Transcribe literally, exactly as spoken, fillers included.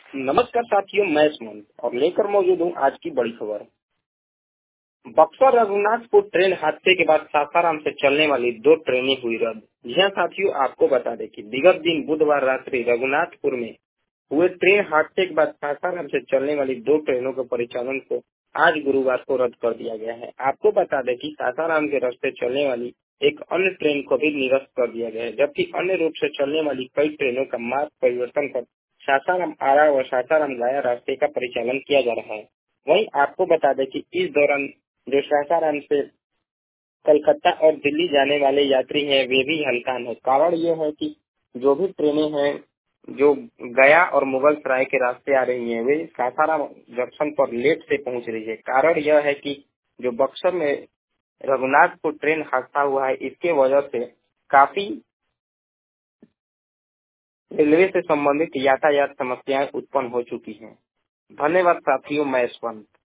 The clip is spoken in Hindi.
नमस्कार साथियों, मैं सुमन और लेकर मौजूद हूँ आज की बड़ी खबर। बक्सर रघुनाथपुर ट्रेन हादसे के बाद सासाराम से चलने वाली दो ट्रेनें हुई रद्द। जी हाँ साथियों, आपको बता दें कि विगत दिन बुधवार रात्रि रघुनाथपुर में हुए ट्रेन हादसे के बाद सासाराम से चलने वाली दो ट्रेनों के परिचालन को आज गुरुवार को रद्द कर दिया गया है। आपको बता दें कि सासाराम के रास्ते चलने वाली एक अन्य ट्रेन को भी निरस्त कर दिया गया है, जबकि अन्य रूट से चलने वाली कई ट्रेनों का मार्ग परिवर्तन कर सासाराम आरा और सासाराम गया रास्ते का परिचालन किया जा रहा है। वहीं आपको बता दें कि इस दौरान जो सासाराम से कलकत्ता और दिल्ली जाने वाले यात्री हैं वे भी हलकान है। कारण ये है कि जो भी ट्रेनें हैं जो गया और मुगल सराय के रास्ते आ रही हैं वे सासाराम जंक्शन पर लेट से पहुंच रही है। कारण यह है कि जो बक्सर में रघुनाथपुर ट्रेन हादसा हुआ है, इसके वजह से काफी रेलवे से संबंधित यातायात समस्याएं उत्पन्न हो चुकी हैं। धन्यवाद साथियों, मैं यशवंत।